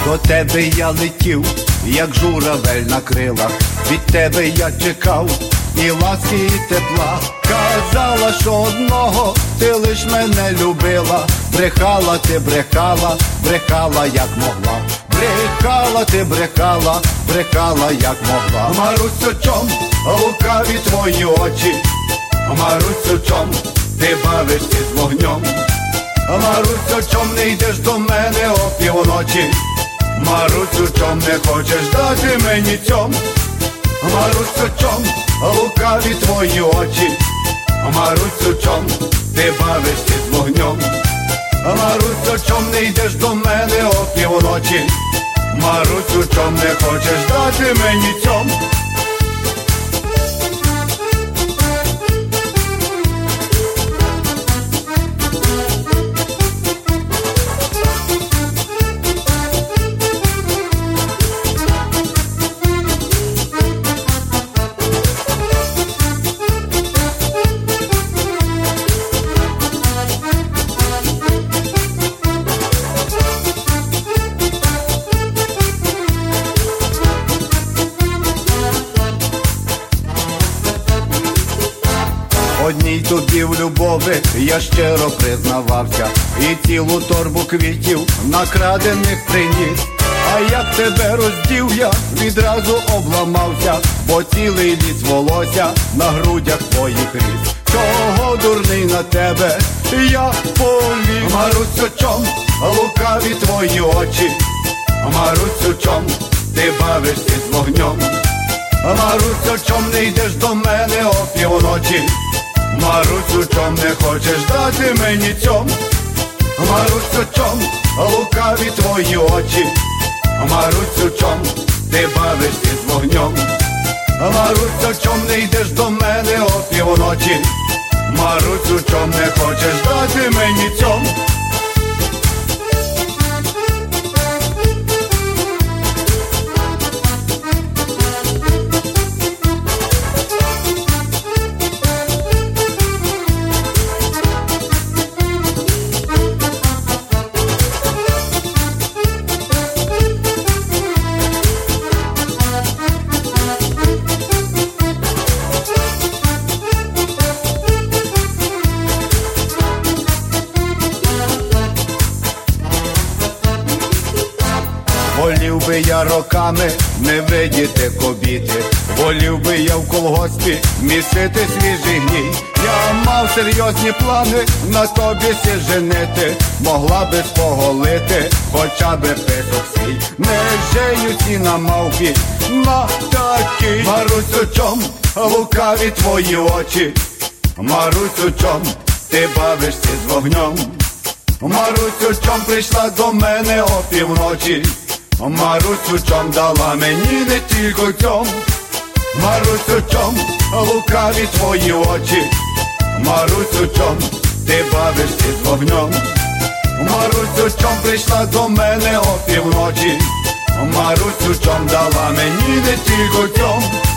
До тебе я летів, як журавель на крилах. Від тебе я чекав і ласки, і тепла. Казала, що одного ти лиш мене любила. Брехала ти, брехала, брехала як могла. Брехала ти, брехала, брехала як могла. Марусю, чом лукаві твої очі? Марусю, чом ти бавишся з вогнем? Марусю, чом не йдеш до мене опівночі? Марусю, чом не хочеш дати мені цьом? Марусю, чом лукаві твої очі? Марусю, чом ти бавишся з вогнем? Марусю, чом не йдеш до мене опівночі? Марусю, чом не хочеш дати мені цьом? Одній тобі в любові я щиро признавався, і цілу торбу квітів накрадених приніс. А як тебе роздів я, відразу обламався, бо цілий ліс волосся на грудях твоїх ріс. Чого дурний на тебе я поліз? Марусю, чом лукаві твої очі? Марусю, чом ти бавишся з вогнем? Марусю, чом не йдеш до мене опівночі? Марусю, чом не хочеш дати мені цьом? Марусю, чом лукаві твої очі? Марусю, чом ти бавишся з вогнем? Марусю, чом не йдеш до мене опівночі? Марусю, чом не хочеш дати мені цьом? Волів би я роками не видіти кобіти, волів би я в колгоспі місити свіжий гній. Я мав серйозні плани на тобі сі женити, могла би споголити хоча би писок свій. Не женюсь на мавки, на такій. Марусю, чом лукаві твої очі? Марусю, чом ти бавишся з вогнем? Марусю, чом прийшла до мене опівночі? Марусю, чом дала мені не тільки цьом? Марусю, чом лукаві твої очі? Марусю, чом ти бавишся з вогнем? Марусю, чом прийшла до мене опівночі? Марусю, чом дала мені не тільки цьом?